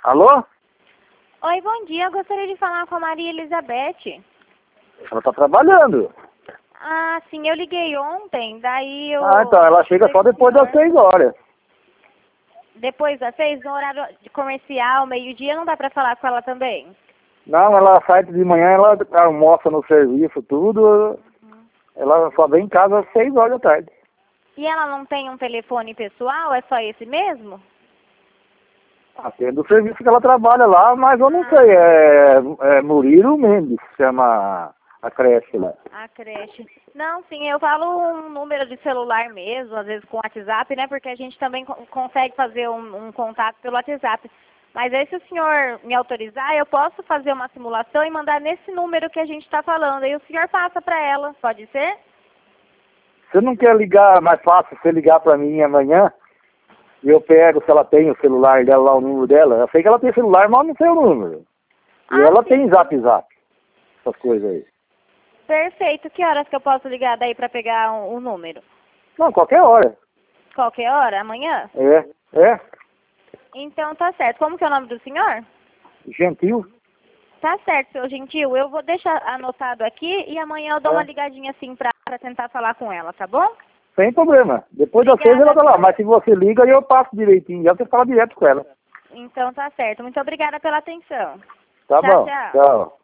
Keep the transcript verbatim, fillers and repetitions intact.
Alô? Oi, bom dia. Eu gostaria de falar com a Maria Elizabeth. Ela tá trabalhando. Ah, sim, eu liguei ontem, daí eu... Ah, então, ela chega só depois das seis horas. Depois das seis, no horário de comercial, meio-dia, não dá pra falar com ela também? Não, ela sai de manhã, ela almoça no serviço, tudo. Uhum. Ela só vem em casa às seis horas da tarde. E ela não tem um telefone pessoal? É só esse mesmo? Atendo o serviço que ela trabalha lá, mas eu não Ah. sei, é, é Murilo Mendes, chama a creche lá. A creche. Não, sim, eu falo um número de celular mesmo, às vezes com WhatsApp, né? Porque a gente também co consegue fazer um, um contato pelo WhatsApp. Mas aí, se o senhor me autorizar, eu posso fazer uma simulação e mandar nesse número que a gente está falando. Aí o senhor passa para ela, pode ser? Você não quer ligar, mais fácil você ligar para mim amanhã? E eu pego se ela tem o celular dela lá, o número dela. Eu sei que ela tem celular, mas não sei o número. E Ah, ela sim. tem zap zap, essas coisas aí. Perfeito. Que horas que eu posso ligar daí para pegar o um, um número? Não, qualquer hora. Qualquer hora? Amanhã? É, é. Então tá certo. Como que é o nome do senhor? Gentil. Tá certo, seu Gentil. Eu vou deixar anotado aqui e amanhã eu dou É. uma ligadinha assim pra, pra tentar falar com ela, tá bom? Sem problema. Depois das seis Obrigada, ela tá lá. viu? Mas se você liga, eu passo direitinho. Já você fala direto com ela. Então tá certo. Muito obrigada pela atenção. Tá Tchau, bom. tchau. Tchau.